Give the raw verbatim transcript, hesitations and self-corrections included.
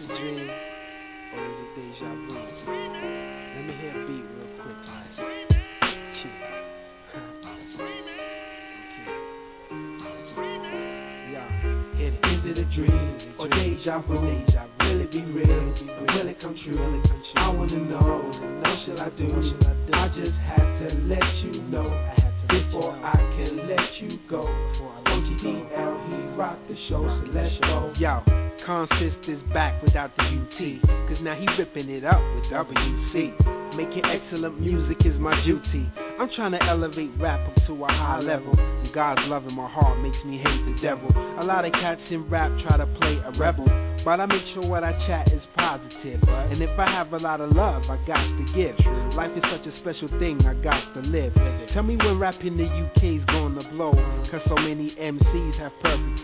a dream or is it deja vu? Let me hear a beat real quick, like. Chill. Okay. Yeah, hit it. Is it a dream or deja vu? Deja vu. Will it be real? Or will it come true? Will it come true? I wanna know. What shall I do? What shall I do? I just had to let you know I had to let you before know. I can let you go. Before I let you go. O G D L, he rocked the show, so let's go. Yo, Consist is back without the U T, cause now he ripping it up with W C. Making excellent music is my duty. I'm trying to elevate rap up to a high level. And God's love in my heart makes me hate the devil. A lot of cats in rap try to play a rebel, but I make sure what I chat is positive. And if I have a lot of love, I got to give. Life is such a special thing, I got to live. Tell me when rap in the U K's gonna blow, cause so many M Cs have perfect